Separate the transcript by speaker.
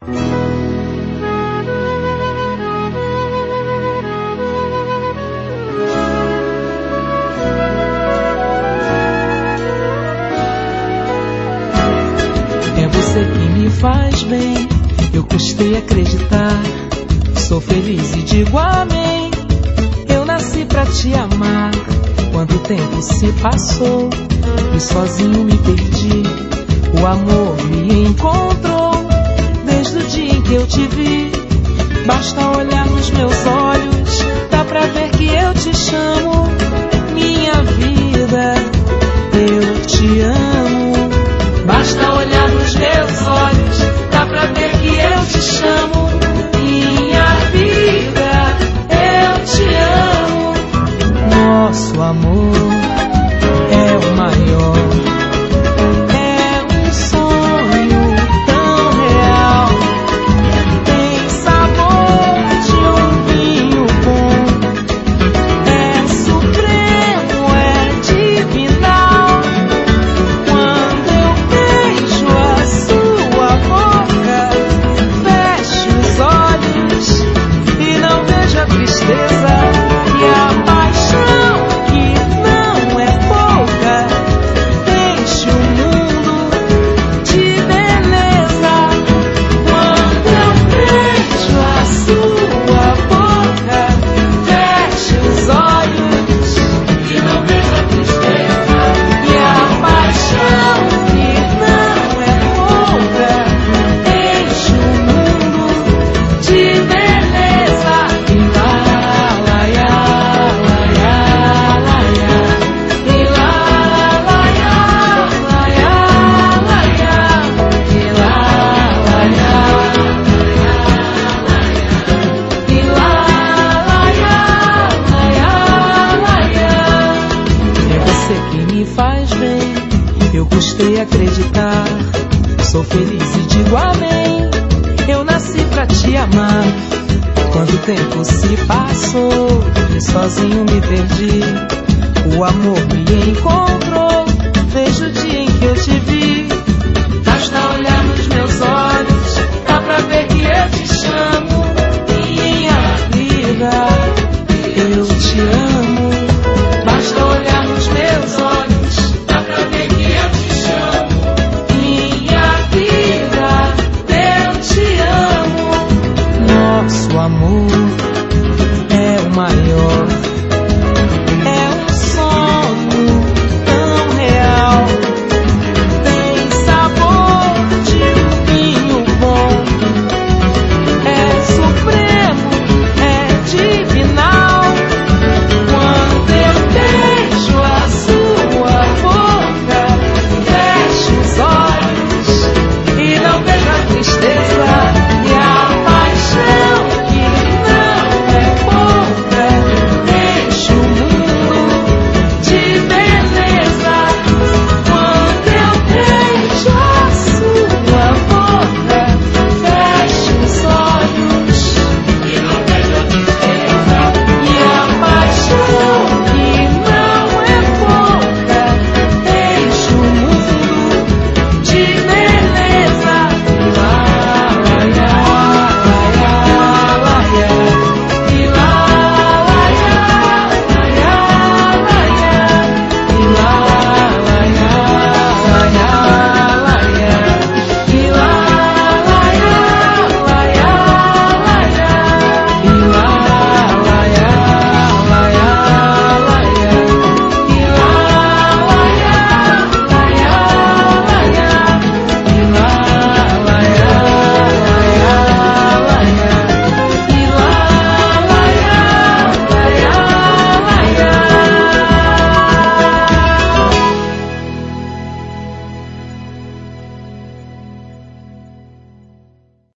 Speaker 1: É você que me faz bem, eu custei acreditar. Sou feliz e digo amém. Eu nasci pra te amar. Quando o tempo se passou e sozinho me perdi, o amor me encontrou. Desde o dia em que eu te vi, basta olhar nos meus olhos, dá pra ver que eu te chamo. Minha vida, eu te amo. Basta olhar nos meus olhos, dá pra ver que eu te chamo. Minha vida, eu te amo. Nosso amor é o maior. É um sonho tão real. Tem sabor de um vinho bom. É supremo, é divinal. Quando eu beijo a sua boca, fecho os olhos e não vejo a tristeza e a paixão que não é pouca. Enche o mundo de beleza. Quando eu beijo a sua boca, fecho os olhos e não vejo a tristeza e a paixão que não é pouca. Enche o mundo de beleza. E lá, lá, ya, lá, ya, lá, ya. E lá, lá, ya, lá, ya, lá, ya. E lá, lá, ya, e lá, lá, ya, lá, ya, lá, ya. É você que me faz bem, eu custei acreditar. Sou feliz e digo amém. Eu nasci pra te amar. Quando o tempo se passou e sozinho me perdi, o amor me encontrou.